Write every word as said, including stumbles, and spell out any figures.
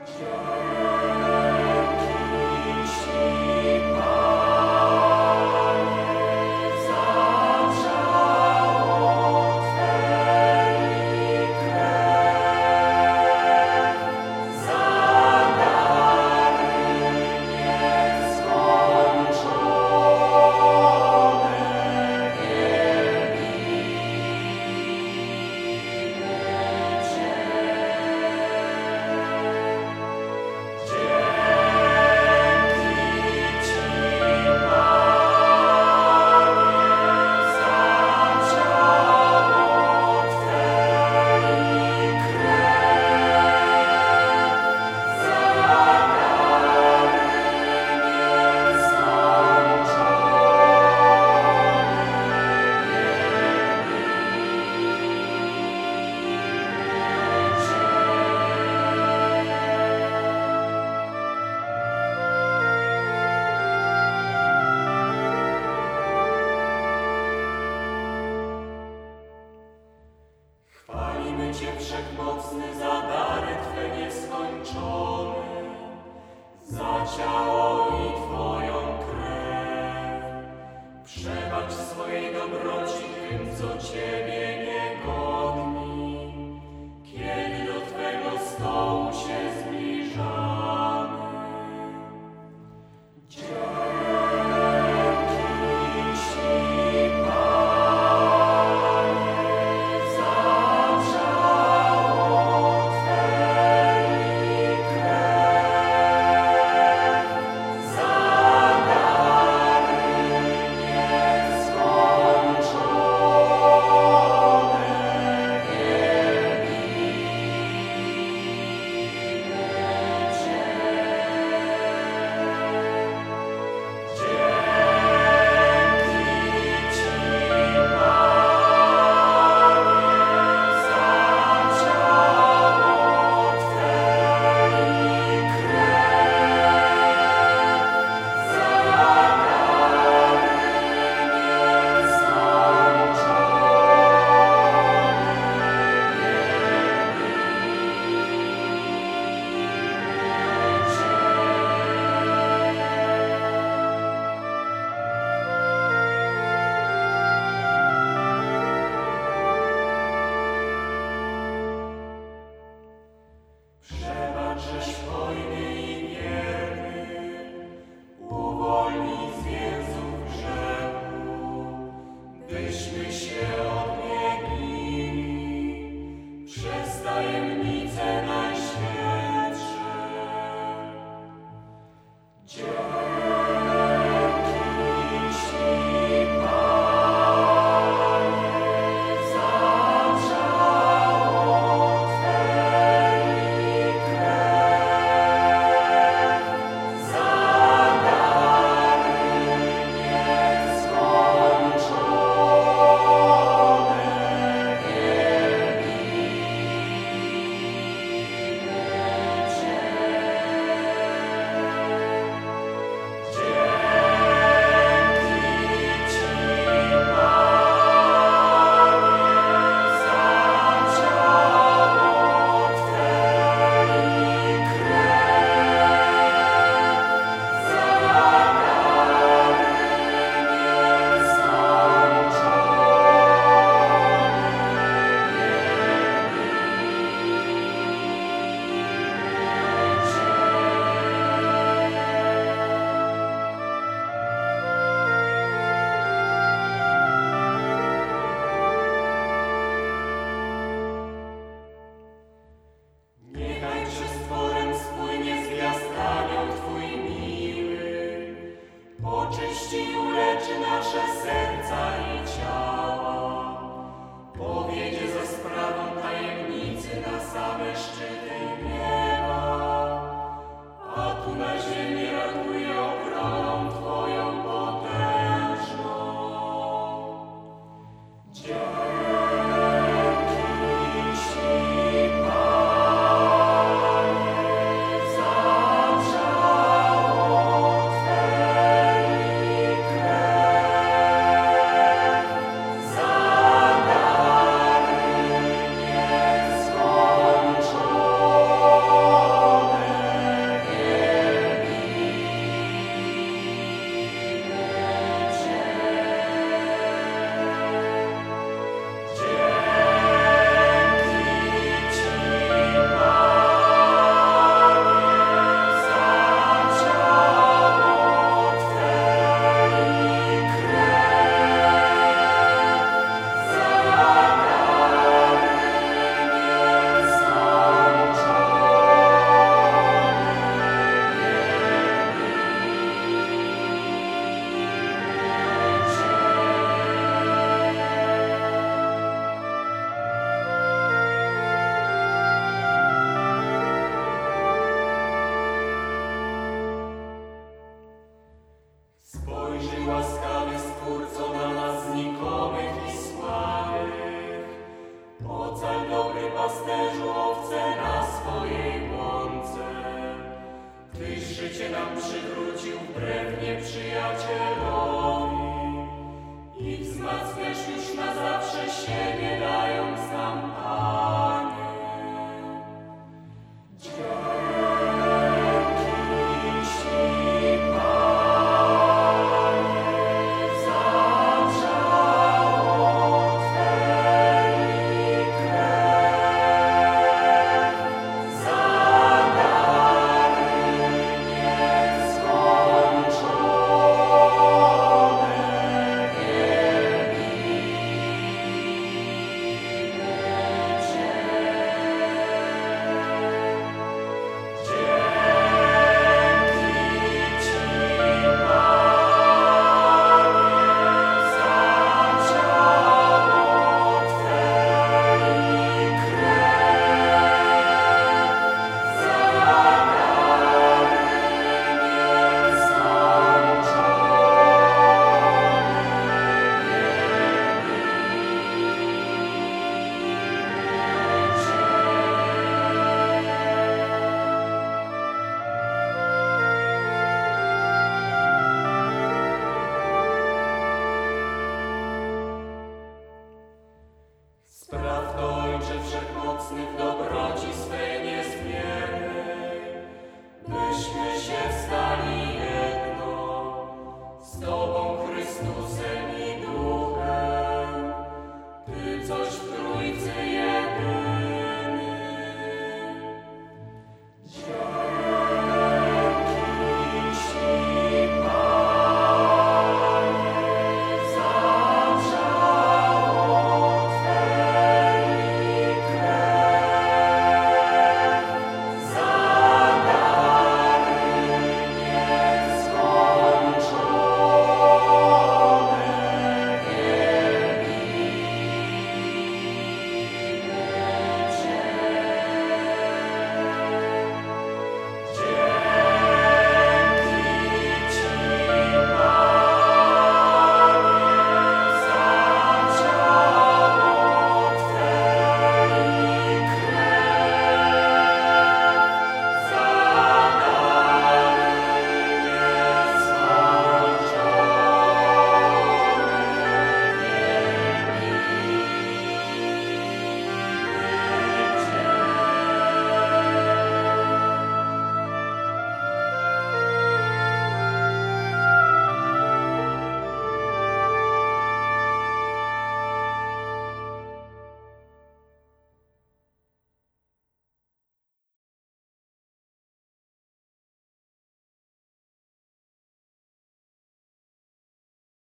Cię wszechmocny za dary Twe nieskończone, za ciało i Twoją krew. Przebacz swojej dobroci tym, co Ciebie niegodni, kiedy do Twego stołu się zbliżamy. Byśmy się odbiegli przez tajemnice najświętsze. Dzięki Ci, Panie, za ciało Twe i krew, za dary nieskończone. Oczyści i uleczy nasze serca i ciała, powiedzie za sprawą tajemnicy na same szczyty nieba, a tu na ziemi ratuje ochroną Twoją potężną. Dzięki Ci, Panie, za ciało Twe i krew, za dary nieskończone. owce na swojej łące. Tyś życie nam przywrócił wbrew nieprzyjacielowi i wzmacniasz już na zawsze siebie, dając nam pamięć. Tyś życie nam przywrócił wbrew nieprzyjacielowi i wzmacniasz już na zawsze siebie, dając nam pamięć. Tyś życie nam przywrócił wbrew nieprzyjacielowi i wzmacniasz już na zawsze siebie, dając nam pamięć. Tyś życie nam przywrócił wbrew nieprzyjacielowi i wzmacniasz już na zawsze siebie, dając nam pamięć.